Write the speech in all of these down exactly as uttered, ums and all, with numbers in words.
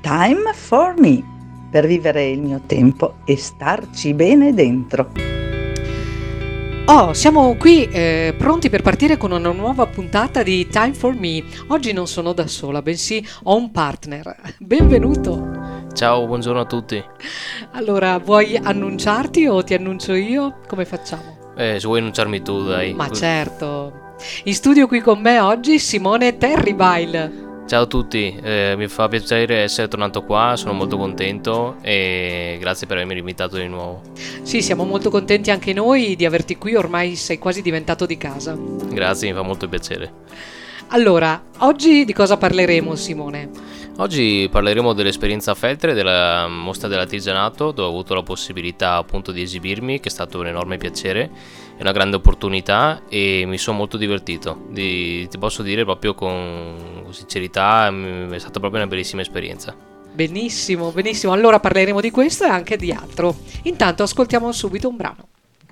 Time for me, per vivere il mio tempo e starci bene dentro. Oh, siamo qui eh, pronti per partire con una nuova puntata di Time for Me. Oggi non sono da sola, bensì ho un partner. Benvenuto. Ciao, buongiorno a tutti. Allora, vuoi annunciarti o ti annuncio io? Come facciamo? Eh, se vuoi annunciarmi tu, dai. Ma certo. In studio qui con me oggi Simone Terribile. Ciao a tutti, eh, mi fa piacere essere tornato qua, sono molto contento e grazie per avermi invitato di nuovo. Sì, siamo molto contenti anche noi di averti qui, ormai sei quasi diventato di casa. Grazie, mi fa molto piacere. Allora, oggi di cosa parleremo, Simone? Oggi parleremo dell'esperienza Feltre, della mostra dell'artigianato, dove ho avuto la possibilità appunto di esibirmi, che è stato un enorme piacere, è una grande opportunità e mi sono molto divertito. Di, ti posso dire proprio con sincerità, è stata proprio una bellissima esperienza. Benissimo, benissimo. Allora parleremo di questo e anche di altro. Intanto ascoltiamo subito un brano.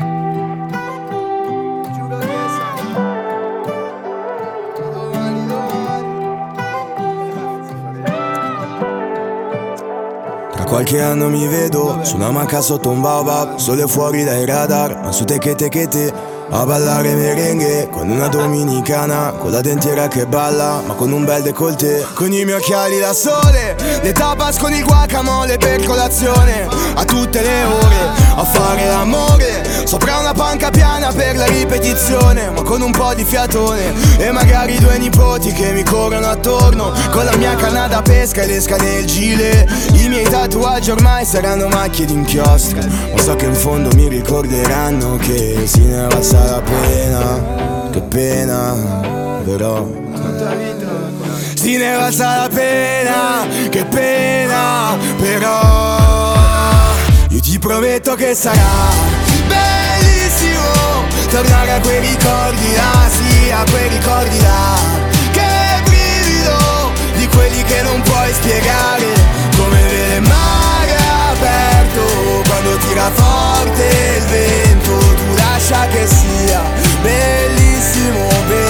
Qualche anno mi vedo su una macca sotto un baobab, sole fuori dai radar, ma su te che te che te a ballare merengue con una dominicana, con la dentiera che balla, ma con un bel décolleté. Con i miei occhiali da sole, le tapas con il guacamole per colazione, a tutte le ore a fare l'amore sopra una panca piana per la ripetizione, ma con un po' di fiatone e magari due nipoti che mi corrono attorno con la mia canna da pesca e l'esca del gilet. I miei tatuaggi ormai saranno macchie d'inchiostro, ma so che in fondo mi ricorderanno che se ne valsa la pena, che pena, però si ne valsa la pena, che pena, però io ti prometto che sarà bellissimo tornare a quei ricordi là, sì, a quei ricordi là. Che brivido di quelli che non puoi spiegare, come vedere il mare aperto quando tira forte il vento. Tu lascia che sia bellissimo,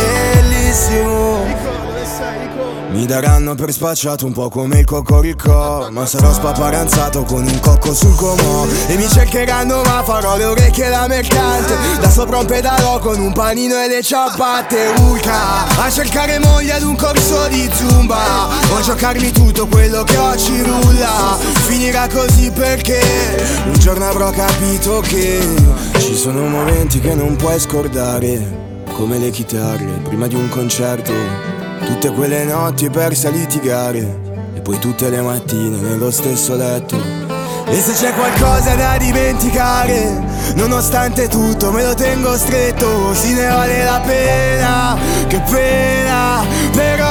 bellissimo. Mi daranno per spacciato un po' come il cocorico, ma sarò spaparanzato con un cocco sul comò. E mi cercheranno ma farò le orecchie da mercante, da sopra un pedalò con un panino e le ciabatte. Urca a cercare moglie ad un corso di zumba, o giocarmi tutto quello che ho ci rulla. Finirà così perché un giorno avrò capito che ci sono momenti che non puoi scordare, come le chitarre prima di un concerto. Tutte quelle notti perse a litigare e poi tutte le mattine nello stesso letto. E se c'è qualcosa da dimenticare, nonostante tutto me lo tengo stretto. Si ne vale la pena, che pena, però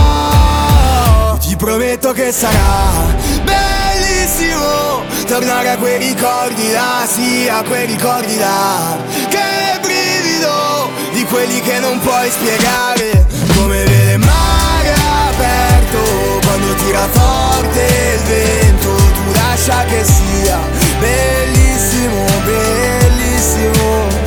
ti prometto che sarà bellissimo tornare a quei ricordi là, sì, a quei ricordi là. Che brivido di quelli che non puoi spiegare, come vedere il mare aperto quando tira forte il vento. Tu lascia che sia bellissimo, bellissimo.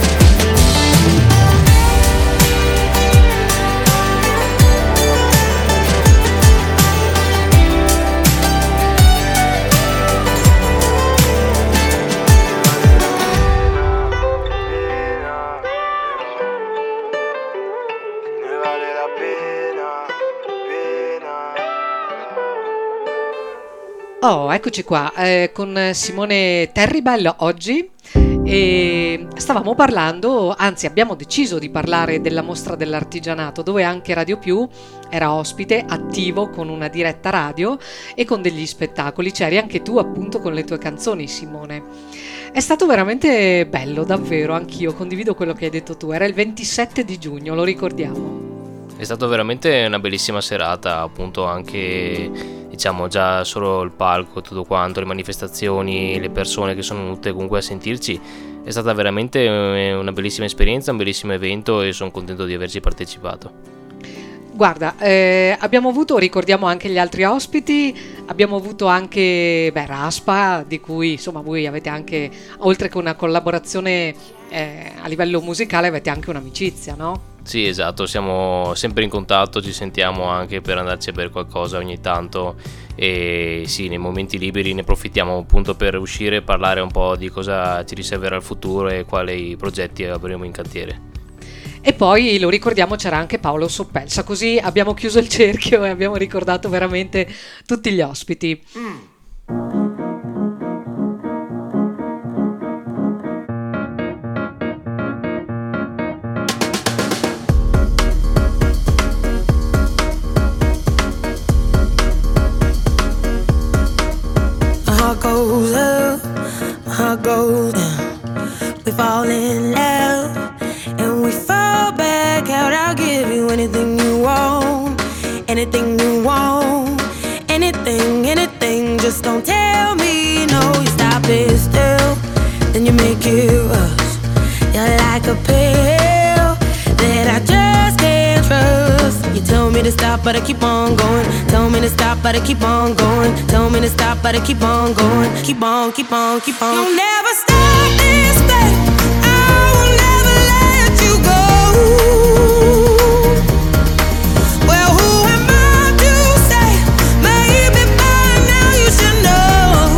Oh, eccoci qua eh, con Simone Terribile oggi e stavamo parlando, anzi abbiamo deciso di parlare della mostra dell'artigianato, dove anche Radio Più era ospite, attivo con una diretta radio e con degli spettacoli. C'eri anche tu appunto con le tue canzoni, Simone. È stato veramente bello, davvero, anch'io condivido quello che hai detto tu. Era il ventisette di giugno, lo ricordiamo. È stata veramente una bellissima serata, appunto anche, diciamo, già solo il palco, tutto quanto, le manifestazioni, le persone che sono venute comunque a sentirci. È stata veramente una bellissima esperienza, un bellissimo evento e sono contento di averci partecipato. Guarda, eh, abbiamo avuto, ricordiamo anche gli altri ospiti, abbiamo avuto anche beh, Raspa, di cui insomma voi avete anche, oltre che una collaborazione eh, a livello musicale, avete anche un'amicizia, no? Sì, esatto, siamo sempre in contatto, ci sentiamo anche per andarci a bere qualcosa ogni tanto e sì, nei momenti liberi ne approfittiamo appunto per uscire e parlare un po' di cosa ci riserverà il futuro e quali progetti avremo in cantiere. E poi lo ricordiamo, c'era anche Paolo Soppelsa, così abbiamo chiuso il cerchio e abbiamo ricordato veramente tutti gli ospiti. Mm. Goes up, my heart goes down. We fall in love and we fall back out. I'll give you anything you want, anything you want, anything, anything. Just don't tell me no. You stop it still, then you make it rush. You're like a pill that I just can't trust. You tell me to stop, but I keep on going. Tell me to stop, but I keep on going. Tell me to stop, but I keep on going. Keep on, keep on, keep on. You'll never stop this thing. I will never let you go. Well, who am I to say? Maybe by now you should know.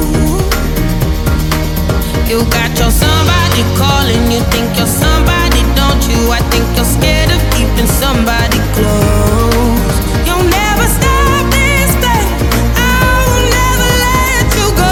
You got your somebody calling. You think you're somebody, don't you? I think you're scared of keeping somebody close. You'll never stop this thing. I will never let you go.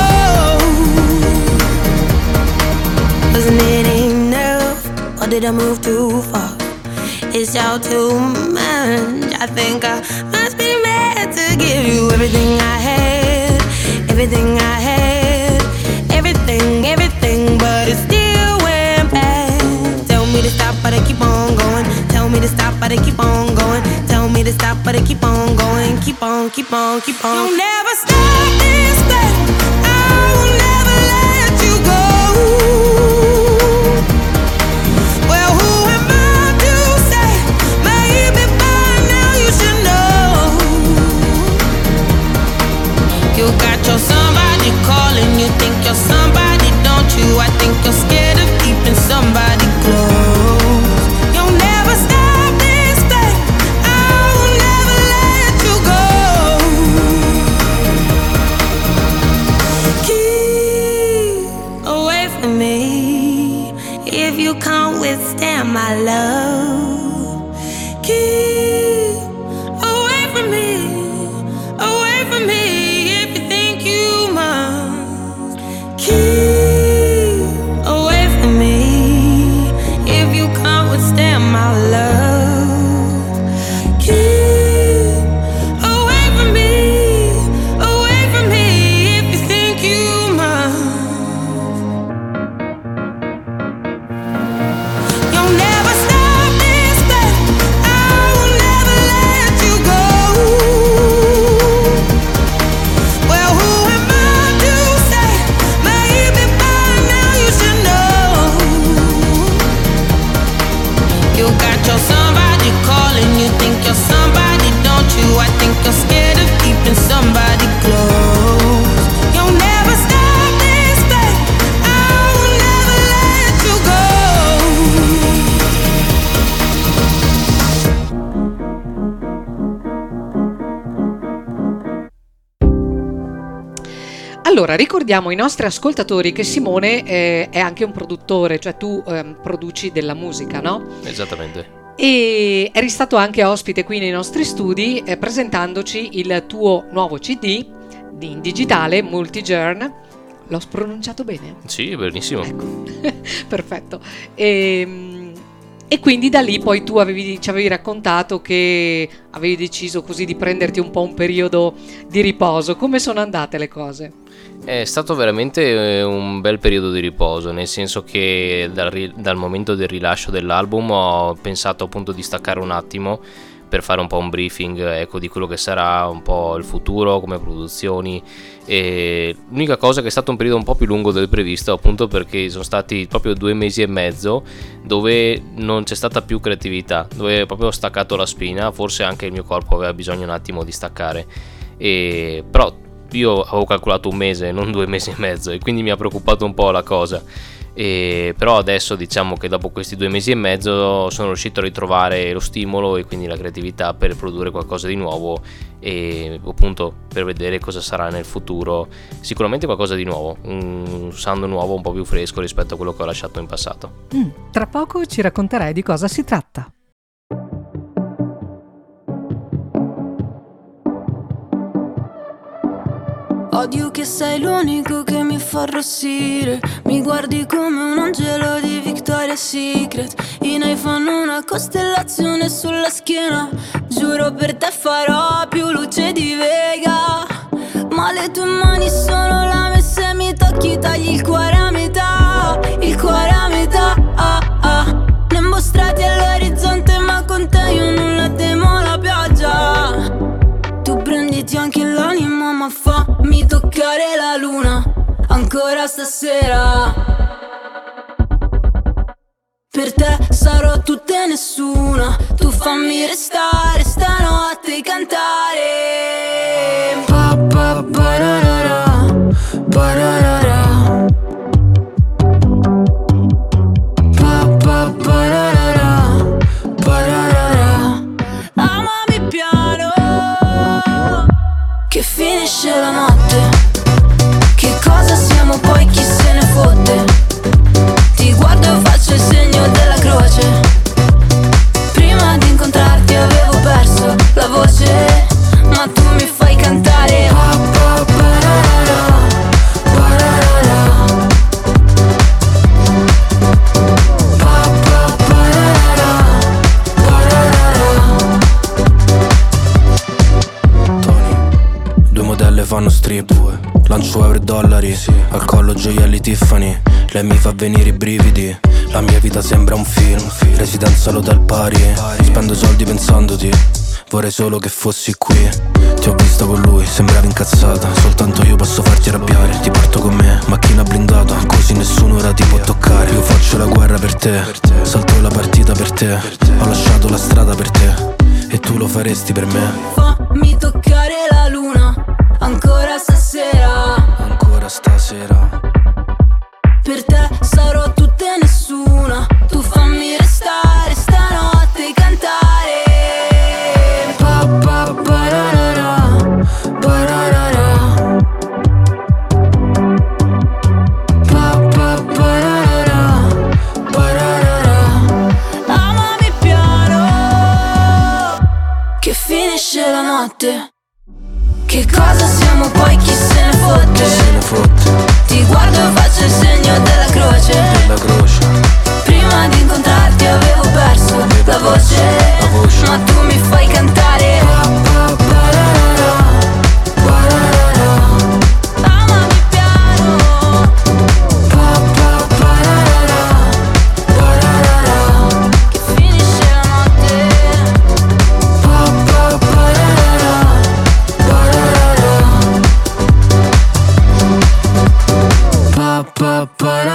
'Cause it ain't enough, or did I move too far? It's all too much. I think I must be mad to give you everything I had, everything I had, everything, everything, but it still went bad. Tell me to stop, but I keep on going. Tell me to stop, but I keep on going. Tell me to stop, but I keep on going. Keep on, keep on, keep on. You'll never stop this thing. I will never let you go. Well, who am I to say? Maybe by now you should know. You got your somebody calling. You think you're somebody, don't you? I think you're scared of keeping somebody close. You'll never stop this thing. I will never let you go. Keep away from me if you can't withstand my love. Keep away from me, away from me if you think you must. Keep away from me if you can't withstand my love. Keep away from me, away from me if you think you must. You'll never stop this thing. I will never let you go. Well, who am I to say? Maybe by now you should know. You got your somebody calling. You think you're somebody, don't you? I think you're scared of keeping somebody close. You'll never stop this thing. I will never let you go. Allora, ricordiamo ai nostri ascoltatori che Simone eh, è anche un produttore, cioè tu ehm, produci della musica, no? Esattamente. E eri stato anche ospite qui nei nostri studi eh, presentandoci il tuo nuovo C D di- in digitale, Multijourn. L'ho pronunciato bene? Sì, benissimo. Ecco, perfetto. E, e quindi da lì poi tu avevi, ci avevi raccontato che avevi deciso così di prenderti un po' un periodo di riposo. Come sono andate le cose? È stato veramente eh, un bel periodo di riposo, nel senso che dal, ri- dal momento del rilascio dell'album ho pensato appunto di staccare un attimo per fare un po' un briefing, ecco, di quello che sarà un po' il futuro come produzioni. E l'unica cosa è che è stato un periodo un po' più lungo del previsto, appunto perché sono stati proprio due mesi e mezzo dove non c'è stata più creatività, dove proprio ho staccato la spina, forse anche il mio corpo aveva bisogno un attimo di staccare, e però io avevo calcolato un mese, non due mesi e mezzo, e quindi mi ha preoccupato un po' la cosa. E però adesso diciamo che dopo questi due mesi e mezzo sono riuscito a ritrovare lo stimolo e quindi la creatività per produrre qualcosa di nuovo e appunto per vedere cosa sarà nel futuro. Sicuramente qualcosa di nuovo, un sound nuovo un po' più fresco rispetto a quello che ho lasciato in passato. Mm, tra poco ci racconterai di cosa si tratta. Odio che sei l'unico che mi fa arrossire. Mi guardi come un angelo di Victoria's Secret. I nei fanno una costellazione sulla schiena. Giuro per te farò più luce di Vega. Ma le tue mani sono lame, se mi tocchi tagli il cuore a metà. Il cuore a metà, ah, ah. Ne mostrati all'orizzonte ma con te io non la temo la pioggia. Tu prenditi anche l'anima ma fammi toccare la luna ancora stasera. Per te sarò tutta e nessuna. Tu fammi restare stanotte e cantare. Pa pa pararara, pararara. Pa pa pararara, pararara. Amami piano che finisce la notte. Che cosa siamo poi, chi se ne fotte. Ti guardo e faccio il segno della croce. Prima di incontrarti avevo perso la voce, ma tu mi fai cantare. Pa, pa, pararara, pararara. Pa, pa, pararara, pararara. Tony, due modelle fanno strip. Lancio euro e dollari, sì. Al collo gioielli Tiffany. Lei mi fa venire i brividi. La mia vita sembra un film, un film. Residenza all'hotel pari. pari. Spendo soldi pensandoti. Vorrei solo che fossi qui. Ti ho vista con lui, sembravi incazzata. Soltanto io posso farti arrabbiare. Ti porto con me, macchina blindata. Così nessuno ora ti può toccare. Io faccio la guerra per te, per te. Salto la partita per te. per te Ho lasciato la strada per te e tu lo faresti per me. Fammi toccare la luna ancora stasera. Ancora stasera. Per te sarò tutta e nessuna. Tu fammi restare stanotte e cantare. Pa pa pararara, pararara. Pa pa pararara, pararara. Amami piano che finisce la notte. Che cosa siamo poi, chi se ne fotte. Chi se ne fotte. Ti guardo e faccio il segno della croce. Della croce. Prima di incontrarti avevo perso avevo la, voce, la voce, ma tu mi fai cantare. Pa, pa, pararara, pararara. Amami piano. Pa, pa, pararara, pararara. Che finisce la notte. Pa, pa, pararara, pararara. Pa, pa, pararara.